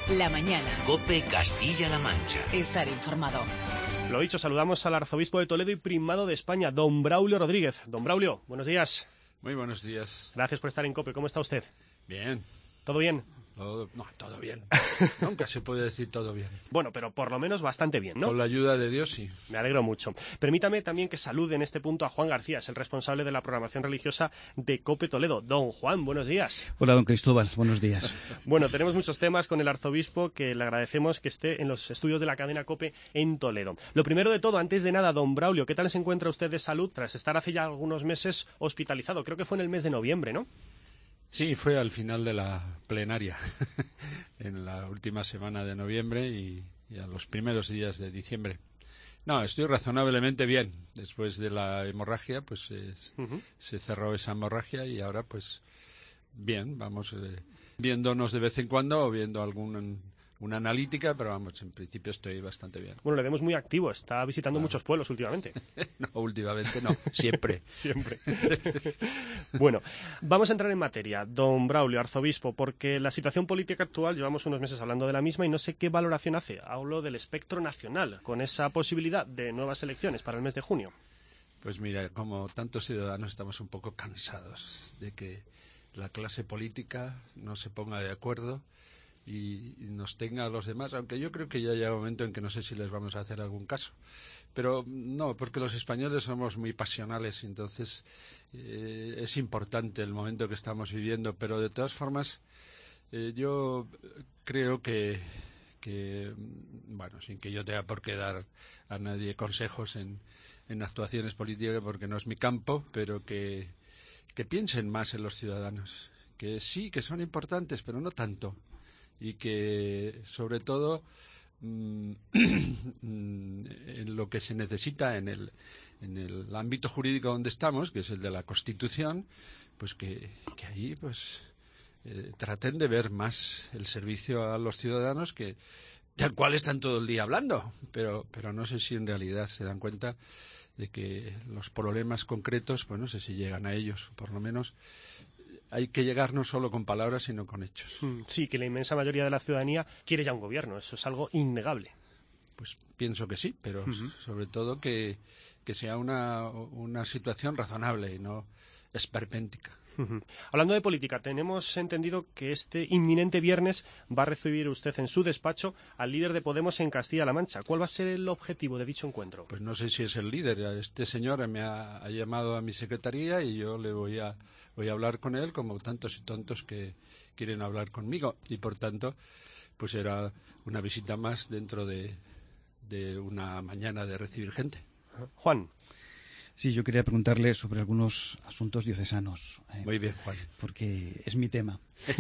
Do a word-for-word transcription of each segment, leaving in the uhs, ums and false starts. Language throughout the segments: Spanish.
La mañana. COPE Castilla-La Mancha. Estar informado. Lo dicho, saludamos al arzobispo de Toledo y primado de España, don Braulio Rodríguez. Don Braulio, buenos días. Muy buenos días. Gracias por estar en COPE. ¿Cómo está usted? Bien. ¿Todo bien? Todo, no, todo bien. Nunca se puede decir todo bien. Bueno, pero por lo menos bastante bien, ¿no? Con la ayuda de Dios, sí. Me alegro mucho. Permítame también que salude en este punto a Juan García, es el responsable de la programación religiosa de COPE Toledo. Don Juan, buenos días. Hola, don Cristóbal, buenos días. Bueno, tenemos muchos temas con el arzobispo que le agradecemos que esté en los estudios de la cadena COPE en Toledo. Lo primero de todo, antes de nada, don Braulio, ¿qué tal se encuentra usted de salud tras estar hace ya algunos meses hospitalizado? Creo que fue en el mes de noviembre, ¿no? Sí, fue al final de la plenaria, en la última semana de noviembre y, y a los primeros días de diciembre. No, estoy razonablemente bien. Después de la hemorragia, pues eh, uh-huh. se cerró esa hemorragia y ahora, pues, bien, vamos eh, viéndonos de vez en cuando o viendo algún... una analítica, pero vamos, en principio estoy bastante bien. Bueno, le vemos muy activo, está visitando Claro. muchos pueblos últimamente. No, últimamente no, siempre. Siempre. Bueno, vamos a entrar en materia, don Braulio, arzobispo, porque la situación política actual, llevamos unos meses hablando de la misma y no sé qué valoración hace. Hablo del espectro nacional, con esa posibilidad de nuevas elecciones para el mes de junio. Pues mira, como tantos ciudadanos estamos un poco cansados de que la clase política no se ponga de acuerdo y nos tenga a los demás, aunque yo creo que ya llega un momento en que no sé si les vamos a hacer algún caso. Pero no, porque los españoles somos muy pasionales y entonces eh, es importante el momento que estamos viviendo, pero de todas formas eh, yo creo que, que, bueno, sin que yo tenga por qué dar a nadie consejos en, en actuaciones políticas, porque no es mi campo, pero que, que piensen más en los ciudadanos, que sí, que son importantes, pero no tanto. Y que, sobre todo, mmm, en lo que se necesita en el, en el ámbito jurídico donde estamos, que es el de la Constitución, pues que, que ahí pues eh, traten de ver más el servicio a los ciudadanos, que del cual están todo el día hablando, pero, pero no sé si en realidad se dan cuenta de que los problemas concretos, pues no sé si llegan a ellos, por lo menos. Hay que llegar no solo con palabras, sino con hechos. Sí, que la inmensa mayoría de la ciudadanía quiere ya un gobierno, eso es algo innegable. Pues pienso que sí, pero uh-huh. sobre todo que, que sea una, una situación razonable y no esperpéntica. Uh-huh. Hablando de política, tenemos entendido que este inminente viernes va a recibir usted en su despacho al líder de Podemos en Castilla-La Mancha. ¿Cuál va a ser el objetivo de dicho encuentro? Pues no sé si es el líder. Este señor me ha, ha llamado a mi secretaría y yo le voy a, voy a hablar con él, como tantos y tontos que quieren hablar conmigo. Y por tanto, pues será una visita más dentro de, de una mañana de recibir gente. Juan. Sí, yo quería preguntarle sobre algunos asuntos diocesanos. Eh, Muy bien, Juan. Porque es mi tema.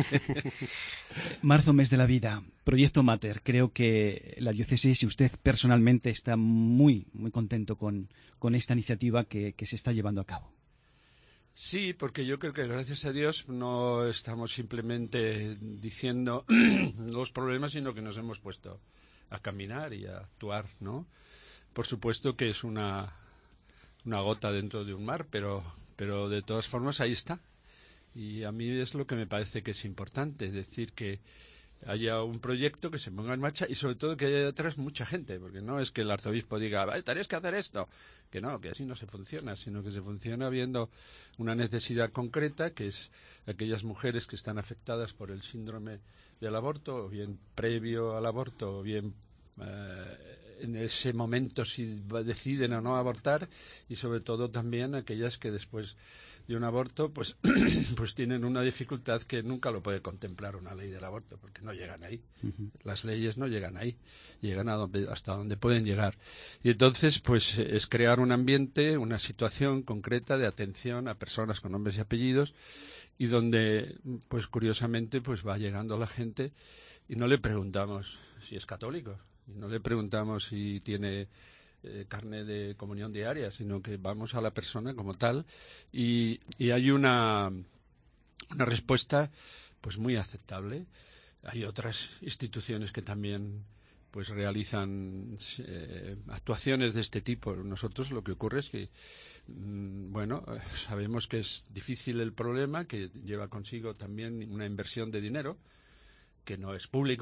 Marzo, mes de la vida. Proyecto Mater. Creo que la diócesis y usted personalmente está muy, muy contento con, con esta iniciativa que, que se está llevando a cabo. Sí, porque yo creo que gracias a Dios no estamos simplemente diciendo los problemas, sino que nos hemos puesto a caminar y a actuar, ¿no? Por supuesto que es una... una gota dentro de un mar, pero, pero de todas formas ahí está. Y a mí es lo que me parece que es importante, es decir, que haya un proyecto que se ponga en marcha y sobre todo que haya detrás mucha gente, porque no es que el arzobispo diga, tenéis que hacer esto, que no, que así no se funciona, sino que se funciona viendo una necesidad concreta, que es aquellas mujeres que están afectadas por el síndrome del aborto, o bien previo al aborto, o bien eh, en ese momento si deciden o no abortar, y sobre todo también aquellas que después de un aborto pues pues tienen una dificultad que nunca lo puede contemplar una ley del aborto, porque no llegan ahí. Uh-huh. Las leyes no llegan ahí, llegan a donde, hasta donde pueden llegar. Y entonces pues es crear un ambiente, una situación concreta de atención a personas con nombres y apellidos, y donde pues curiosamente pues va llegando la gente y no le preguntamos si es católico, y no le preguntamos si tiene eh, carne de comunión diaria, sino que vamos a la persona como tal, y, y hay una, una respuesta pues muy aceptable. Hay otras instituciones que también pues realizan eh, actuaciones de este tipo. Nosotros lo que ocurre es que mmm, bueno, sabemos que es difícil el problema, que lleva consigo también una inversión de dinero que no es público.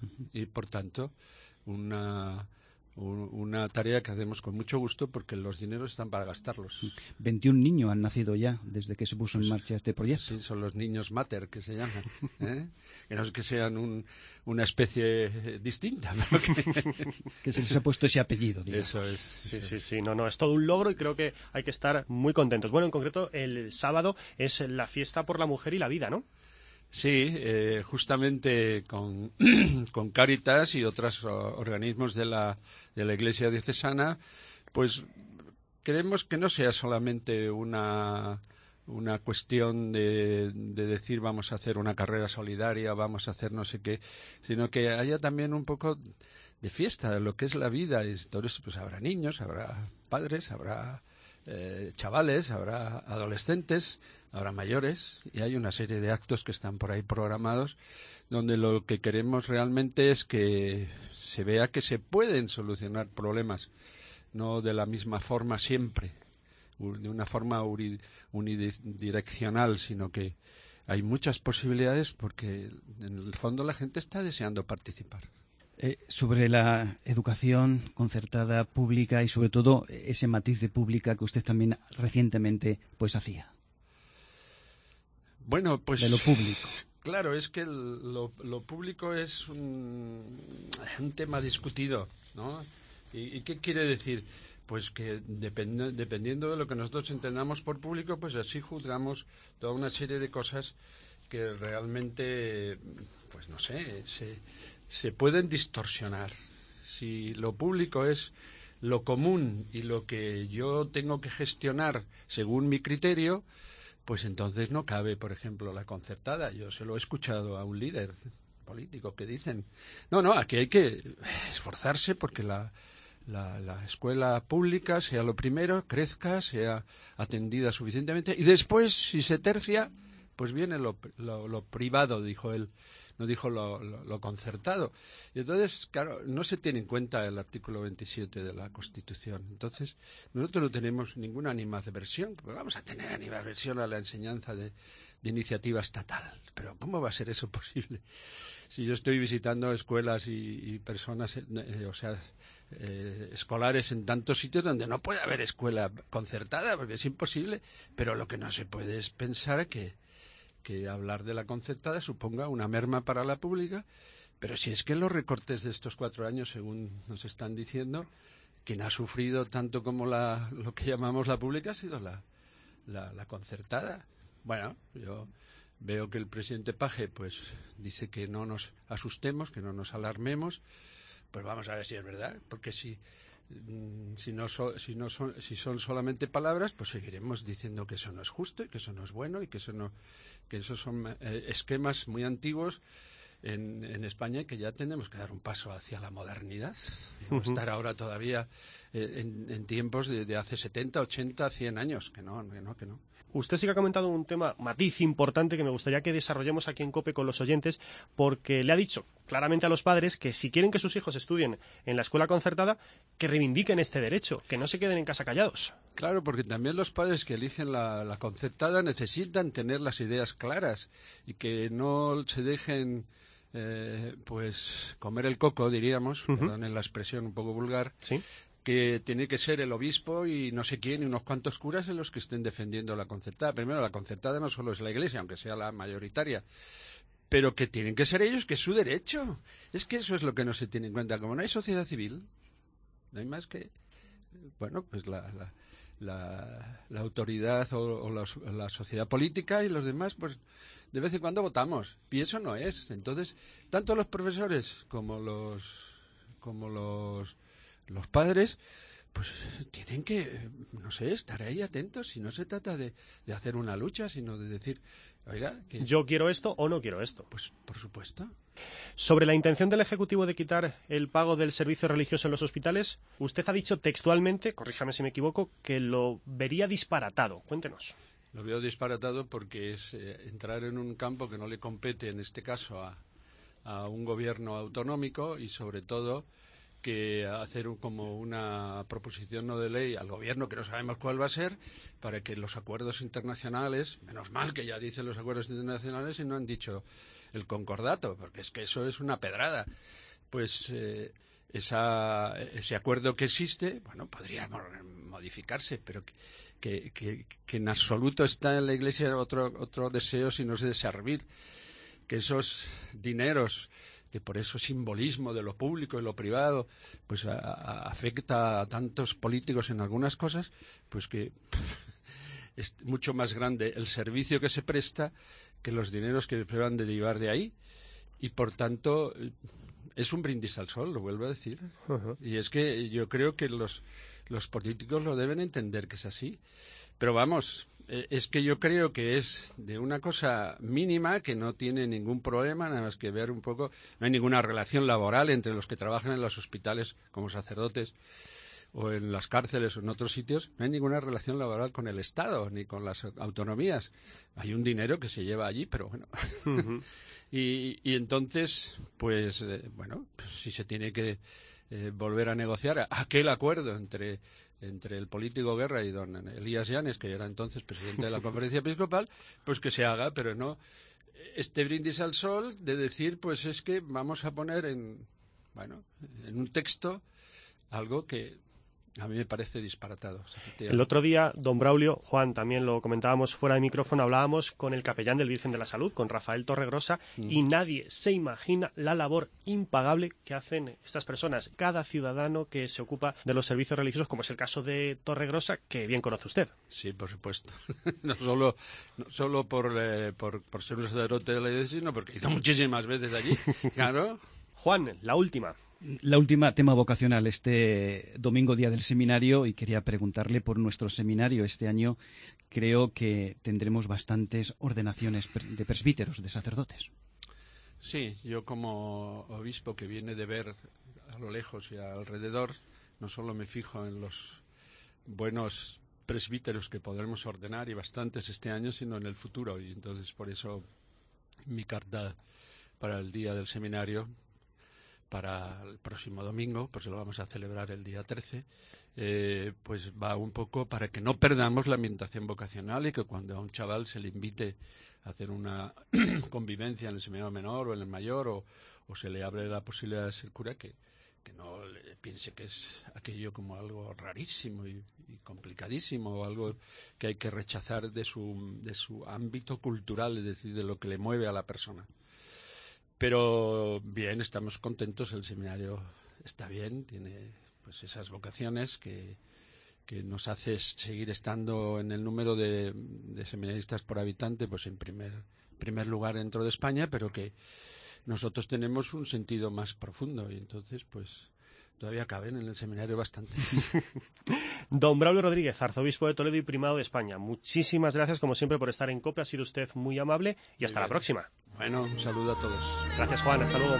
y por tanto una una tarea que hacemos con mucho gusto porque los dineros están para gastarlos. veintiún niños han nacido ya desde que se puso en marcha este proyecto. Sí, son los niños mater que se llaman, ¿eh? Que no es que sean un, una especie distinta, ¿no? que... que se les ha puesto ese apellido, digamos. Eso es. Sí, sí, sí, no, no, es todo un logro y creo que hay que estar muy contentos. Bueno, en concreto, el sábado es la fiesta por la mujer y la vida, ¿no? Sí, eh, justamente con, con Cáritas y otros organismos de la, de la Iglesia diocesana, pues queremos que no sea solamente una, una cuestión de, de decir vamos a hacer una carrera solidaria, vamos a hacer no sé qué, sino que haya también un poco de fiesta de lo que es la vida. Y entonces pues habrá niños, habrá padres, habrá eh, chavales, habrá adolescentes, habrá mayores, y hay una serie de actos que están por ahí programados donde lo que queremos realmente es que se vea que se pueden solucionar problemas, no de la misma forma siempre, de una forma unidireccional, sino que hay muchas posibilidades porque en el fondo la gente está deseando participar. Eh, sobre la educación concertada, pública y sobre todo ese matiz de pública que usted también recientemente pues hacía. Bueno, pues de lo público. Claro, es que el, lo, lo público es un, un tema discutido, ¿no? ¿Y, ¿Y qué quiere decir? Pues que depend, dependiendo de lo que nosotros entendamos por público, pues así juzgamos toda una serie de cosas que realmente, pues no sé, se, se pueden distorsionar. Si lo público es lo común y lo que yo tengo que gestionar según mi criterio, pues entonces no cabe, por ejemplo, la concertada. Yo se lo he escuchado a un líder político que dicen, no, no, aquí hay que esforzarse porque la, la, la escuela pública sea lo primero, crezca, sea atendida suficientemente y después, si se tercia, pues viene lo, lo, lo privado, dijo él. No dijo lo, lo, lo concertado. Y entonces, claro, no se tiene en cuenta el artículo veintisiete de la Constitución. Entonces, nosotros no tenemos ninguna animadversión. Pues vamos a tener animadversión a la enseñanza de, de iniciativa estatal. Pero ¿cómo va a ser eso posible? Si yo estoy visitando escuelas y, y personas, eh, o sea, eh, escolares en tantos sitios donde no puede haber escuela concertada, porque es imposible. Pero lo que no se puede es pensar que que hablar de la concertada suponga una merma para la pública, pero si es que los recortes de estos cuatro años, según nos están diciendo, quien ha sufrido tanto como la, lo que llamamos la pública ha sido la, la, la concertada. Bueno, yo veo que el presidente Paje pues dice que no nos asustemos, que no nos alarmemos, pues vamos a ver si es verdad, porque si Si no, so, si, no son, si son solamente palabras, pues seguiremos diciendo que eso no es justo y que eso no es bueno y que eso no, que esos son eh, esquemas muy antiguos en, en España y que ya tenemos que dar un paso hacia la modernidad. No uh-huh. Estar ahora todavía eh, en, en tiempos de, de hace setenta, ochenta, cien años, que no, que no, que no. Usted sí que ha comentado un tema, matiz importante, que me gustaría que desarrollemos aquí en COPE con los oyentes, porque le ha dicho claramente a los padres que si quieren que sus hijos estudien en la escuela concertada, que reivindiquen este derecho, que no se queden en casa callados. Claro, porque también los padres que eligen la, la concertada necesitan tener las ideas claras y que no se dejen eh, pues comer el coco, diríamos, uh-huh. Perdón en la expresión un poco vulgar, ¿sí? Que tiene que ser el obispo y no sé quién y unos cuantos curas en los que estén defendiendo la concertada. Primero, la concertada no solo es la Iglesia, aunque sea la mayoritaria, pero que tienen que ser ellos, que es su derecho. Es que eso es lo que no se tiene en cuenta. Como no hay sociedad civil, no hay más que, bueno, pues la, la, la, la autoridad o, o la, la sociedad política y los demás, pues de vez en cuando votamos. Y eso no es. Entonces, tanto los profesores como los, como los Los padres, pues tienen que, no sé, estar ahí atentos. Si no se trata de, de hacer una lucha, sino de decir, oiga, que yo quiero esto o no quiero esto. Pues, por supuesto. Sobre la intención del Ejecutivo de quitar el pago del servicio religioso en los hospitales, usted ha dicho textualmente, corríjame si me equivoco, que lo vería disparatado. Cuéntenos. Lo veo disparatado porque es eh, entrar en un campo que no le compete, en este caso, a, a un gobierno autonómico y, sobre todo, que hacer un, como una proposición no de ley al gobierno, que no sabemos cuál va a ser, para que los acuerdos internacionales, menos mal que ya dicen los acuerdos internacionales y no han dicho el concordato, porque es que eso es una pedrada. Pues eh, esa, ese acuerdo que existe, bueno, podría modificarse, pero que, que, que, que en absoluto está en la Iglesia otro, otro deseo si no es de servir, que esos dineros, que por eso simbolismo de lo público y lo privado, pues a, a, afecta a tantos políticos en algunas cosas, pues que pff, es mucho más grande el servicio que se presta que los dineros que puedan derivar de ahí, y por tanto es un brindis al sol, lo vuelvo a decir. Uh-huh. Y es que yo creo que los, los políticos lo deben entender que es así, pero vamos... Es que yo creo que es de una cosa mínima que no tiene ningún problema, nada más que ver un poco. No hay ninguna relación laboral entre los que trabajan en los hospitales como sacerdotes o en las cárceles o en otros sitios. No hay ninguna relación laboral con el Estado ni con las autonomías. Hay un dinero que se lleva allí, pero bueno. Uh-huh. y, y entonces, pues, eh, bueno, pues si se tiene que eh, volver a negociar aquel acuerdo entre... entre el político Guerra y don Elías Llanes, que era entonces presidente de la Conferencia Episcopal, pues que se haga, pero no este brindis al sol de decir, pues es que vamos a poner en, bueno, en un texto algo que a mí me parece disparatado. El otro día, don Braulio, Juan, también lo comentábamos fuera de micrófono, hablábamos con el capellán del Virgen de la Salud, con Rafael Torregrosa, mm. y nadie se imagina la labor impagable que hacen estas personas, cada ciudadano que se ocupa de los servicios religiosos, como es el caso de Torregrosa, que bien conoce usted. Sí, por supuesto. no solo, no solo por, eh, por, por ser un sacerdote de la iglesia, sino porque he ido muchísimas veces allí, claro. Juan, la última. La última, tema vocacional, este domingo, día del seminario, y quería preguntarle por nuestro seminario. Este año creo que tendremos bastantes ordenaciones de presbíteros, de sacerdotes. Sí, yo como obispo que viene de ver a lo lejos y alrededor, no solo me fijo en los buenos presbíteros que podremos ordenar, y bastantes este año, sino en el futuro. Y entonces por eso mi carta para el día del seminario, para el próximo domingo, pues lo vamos a celebrar el día trece, eh, pues va un poco para que no perdamos la ambientación vocacional, y que cuando a un chaval se le invite a hacer una convivencia en el seminario menor o en el mayor, o, o se le abre la posibilidad de ser cura, que, que no le piense que es aquello como algo rarísimo y, y complicadísimo, o algo que hay que rechazar de su, de su ámbito cultural, es decir, de lo que le mueve a la persona. Pero bien, estamos contentos, el seminario está bien, tiene pues esas vocaciones que, que nos hace seguir estando en el número de, de seminaristas por habitante, pues en primer, primer lugar dentro de España, pero que nosotros tenemos un sentido más profundo, y entonces pues todavía caben en el seminario bastante. Don Braulio Rodríguez, arzobispo de Toledo y primado de España, muchísimas gracias como siempre por estar en COPE, ha sido usted muy amable, y hasta la próxima. Bueno, un saludo a todos. Gracias, Juan, hasta luego.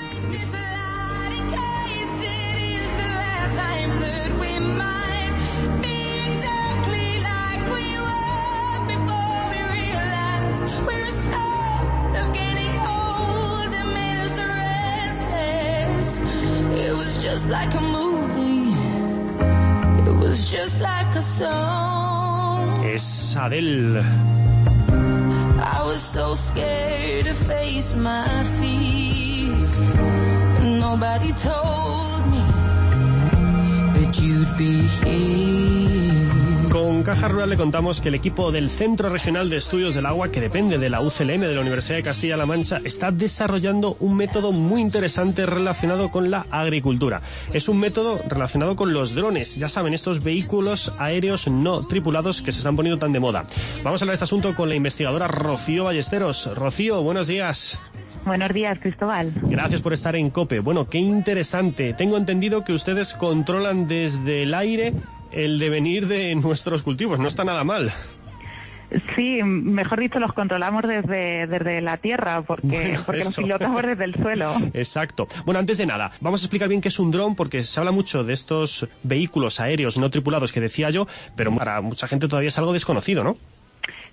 Just like a movie, it was just like a song. Es Adele. I was so scared to face my fears. Nobody told me that you'd be here. Con Caja Rural le contamos que el equipo del Centro Regional de Estudios del Agua, que depende de la U C L M de la Universidad de Castilla-La Mancha, está desarrollando un método muy interesante relacionado con la agricultura. Es un método relacionado con los drones, ya saben, estos vehículos aéreos no tripulados que se están poniendo tan de moda. Vamos a hablar de este asunto con la investigadora Rocío Ballesteros. Rocío, buenos días. Buenos días, Cristóbal. Gracias por estar en COPE. Bueno, qué interesante. Tengo entendido que ustedes controlan desde el aire el devenir de nuestros cultivos. No está nada mal. Sí, mejor dicho, los controlamos desde, desde la tierra, porque, bueno, porque los pilotamos desde el suelo. Exacto. Bueno, antes de nada, vamos a explicar bien qué es un dron, porque se habla mucho de estos vehículos aéreos no tripulados que decía yo, pero para mucha gente todavía es algo desconocido, ¿no?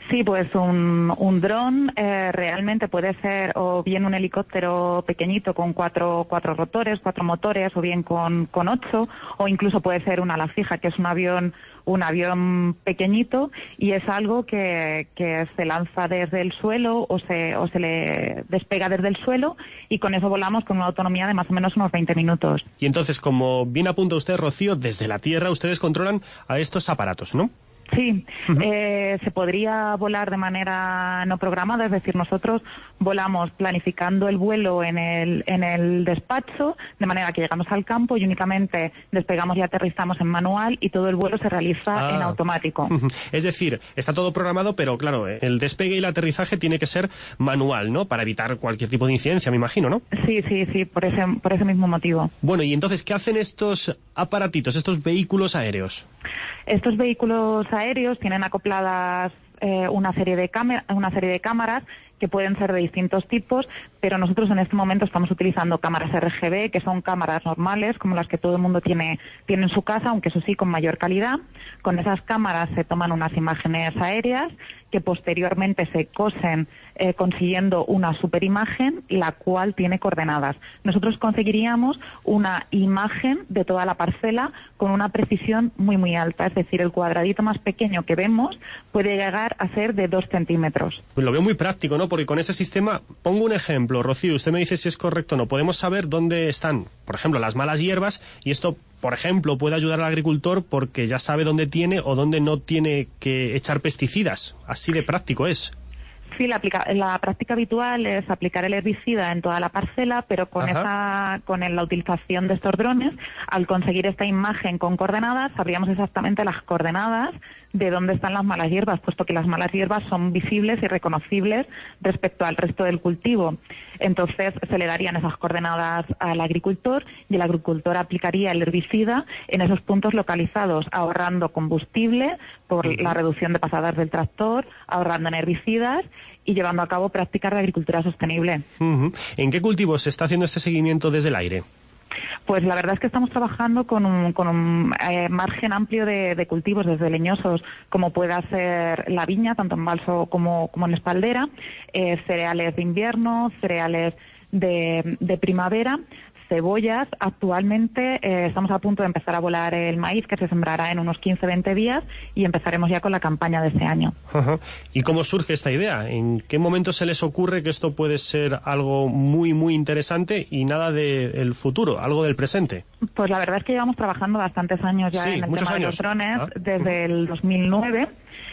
Sí, pues un, un dron eh, realmente puede ser o bien un helicóptero pequeñito con cuatro, cuatro rotores, cuatro motores, o bien con, con ocho, o incluso puede ser un ala fija, que es un avión un avión pequeñito, y es algo que, que se lanza desde el suelo o se, o se le despega desde el suelo, y con eso volamos con una autonomía de más o menos unos veinte minutos. Y entonces, como bien apunta usted, Rocío, desde la Tierra ustedes controlan a estos aparatos, ¿no? Sí, uh-huh. eh, se podría volar de manera no programada, es decir, nosotros volamos planificando el vuelo en el, en el despacho, de manera que llegamos al campo y únicamente despegamos y aterrizamos en manual, y todo el vuelo se realiza ah. en automático. Uh-huh. Es decir, está todo programado, pero claro, el despegue y el aterrizaje tiene que ser manual, ¿no? Para evitar cualquier tipo de incidencia, me imagino, ¿no? Sí, sí, sí, por ese, por ese mismo motivo. Bueno, y entonces, ¿qué hacen estos aparatitos, estos vehículos aéreos? Estos vehículos aéreos tienen acopladas eh, una serie de cámara, una serie de cámaras que pueden ser de distintos tipos, pero nosotros en este momento estamos utilizando cámaras R G B, que son cámaras normales, como las que todo el mundo tiene, tiene en su casa, aunque eso sí, con mayor calidad. Con esas cámaras se toman unas imágenes aéreas que posteriormente se cosen eh, consiguiendo una superimagen, la cual tiene coordenadas. Nosotros conseguiríamos una imagen de toda la parcela con una precisión muy, muy alta. Es decir, el cuadradito más pequeño que vemos puede llegar a ser de dos centímetros. Pues lo veo muy práctico, ¿no? Porque con ese sistema, pongo un ejemplo, Rocío, usted me dice si es correcto o no. Podemos saber dónde están, por ejemplo, las malas hierbas, y esto, por ejemplo, puede ayudar al agricultor porque ya sabe dónde tiene o dónde no tiene que echar pesticidas. Así de práctico es. Sí, la, aplica la práctica habitual es aplicar el herbicida en toda la parcela, pero con esa, con la utilización de estos drones, al conseguir esta imagen con coordenadas, sabríamos exactamente las coordenadas de dónde están las malas hierbas, puesto que las malas hierbas son visibles y reconocibles respecto al resto del cultivo. Entonces se le darían esas coordenadas al agricultor, y el agricultor aplicaría el herbicida en esos puntos localizados, ahorrando combustible por uh-huh. la reducción de pasadas del tractor, ahorrando en herbicidas y llevando a cabo prácticas de agricultura sostenible. Uh-huh. ¿En qué cultivos se está haciendo este seguimiento desde el aire? Pues la verdad es que estamos trabajando con un, con un eh, margen amplio de, de cultivos, desde leñosos como pueda ser la viña, tanto en balso como, como en espaldera, eh, cereales de invierno, cereales de, de primavera, cebollas. Actualmente eh, estamos a punto de empezar a volar el maíz, que se sembrará en unos quince a veinte días, y empezaremos ya con la campaña de este año. Ajá. ¿Y cómo surge esta idea? ¿En qué momento se les ocurre que esto puede ser algo muy, muy interesante y nada del futuro, algo del presente? Pues la verdad es que llevamos trabajando bastantes años ya sí, en el muchos tema años. de los drones, ¿Ah? desde el dos mil nueve,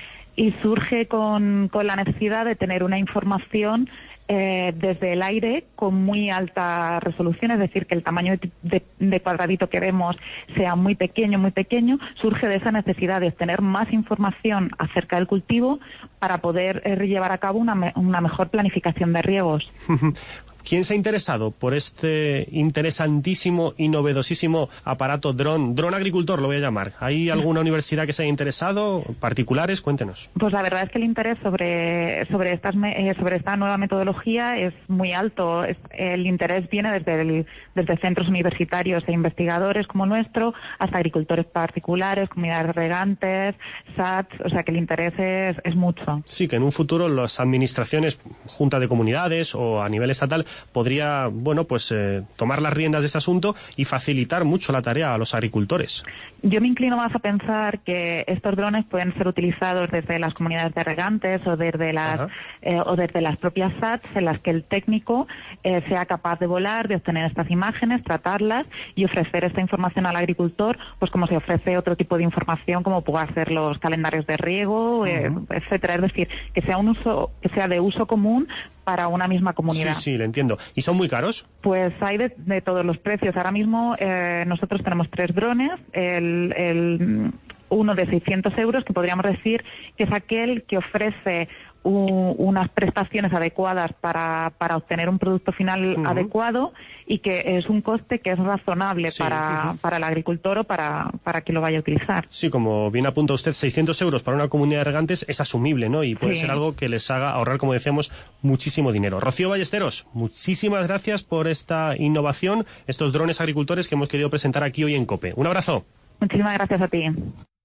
y surge con, con la necesidad de tener una información Eh, desde el aire con muy alta resolución, es decir, que el tamaño de, de, de cuadradito que vemos sea muy pequeño, muy pequeño. Surge de esa necesidad de tener más información acerca del cultivo para poder eh, llevar a cabo una, me una mejor planificación de riegos. ¿Quién se ha interesado por este interesantísimo y novedosísimo aparato dron, dron agricultor lo voy a llamar? ¿Hay alguna universidad que se haya interesado, particulares? Cuéntenos. Pues la verdad es que el interés sobre, sobre, estas me eh, sobre esta nueva metodología es muy alto. Es, el interés viene desde, el, desde centros universitarios e investigadores como el nuestro, hasta agricultores particulares, comunidades regantes, S A Ts, o sea que el interés es, es mucho. Sí, que en un futuro las administraciones, junta de comunidades o a nivel estatal, podría, bueno, pues eh, tomar las riendas de este asunto y facilitar mucho la tarea a los agricultores. Yo me inclino más a pensar que estos drones pueden ser utilizados desde las comunidades de regantes o desde las eh, o desde las propias S A Ts, en las que el técnico eh, sea capaz de volar, de obtener estas imágenes, tratarlas y ofrecer esta información al agricultor, pues como se ofrece otro tipo de información, como pueda ser los calendarios de riego, uh-huh. eh, etcétera. Es decir, que sea un uso, que sea de uso común para una misma comunidad. Sí, sí, le entiendo. ¿Y son muy caros? Pues hay de, de todos los precios. Ahora mismo eh, nosotros tenemos tres drones. El, el uno de seiscientos euros, que podríamos decir que es aquel que ofrece u, unas prestaciones adecuadas para, para obtener un producto final uh-huh. adecuado, y que es un coste que es razonable sí, para, uh-huh. para el agricultor o para, para quien lo vaya a utilizar. Sí, como bien apunta usted, seiscientos euros para una comunidad de regantes es asumible, ¿no? Y puede sí. ser algo que les haga ahorrar, como decíamos, muchísimo dinero. Rocío Ballesteros, muchísimas gracias por esta innovación, estos drones agricultores que hemos querido presentar aquí hoy en COPE. Un abrazo. Muchísimas gracias a ti.